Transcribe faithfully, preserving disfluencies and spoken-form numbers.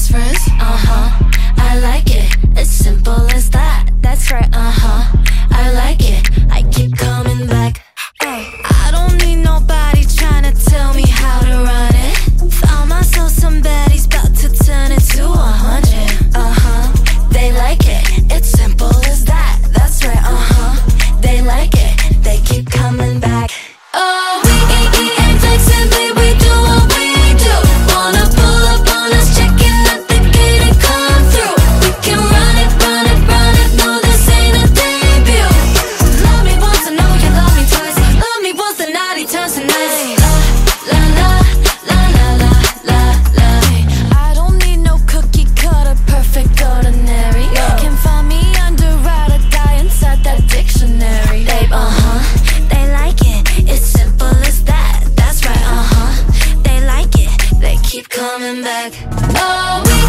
best friends? Uh-huh, I like it, it's simple as that. That's right, uh-huh, I like it, I keep coming back. Ay, I don't need nobody trying to tell me how to run it. Found myself some baddies about to turn it to a hundred. Uh-huh, they like it, it's simple as that. That's right, uh-huh, they like it, they keep coming back. Oh, we ain't flexibly, we do what we do. Wanna pull up on us, checking out the gate and come through. We can run it, run it, run it, no this ain't a debut. Love me once, I know you love me twice. Love me once, the naughty turns to nice. La, la, la, la, la, la, la. I don't need no cookie cutter, perfect ordinary. Can find me under ride or die inside that dictionary. Babe, uh-huh, they like it, it's simple as that. That's right, uh-huh, they like it, they keep coming back. Oh, we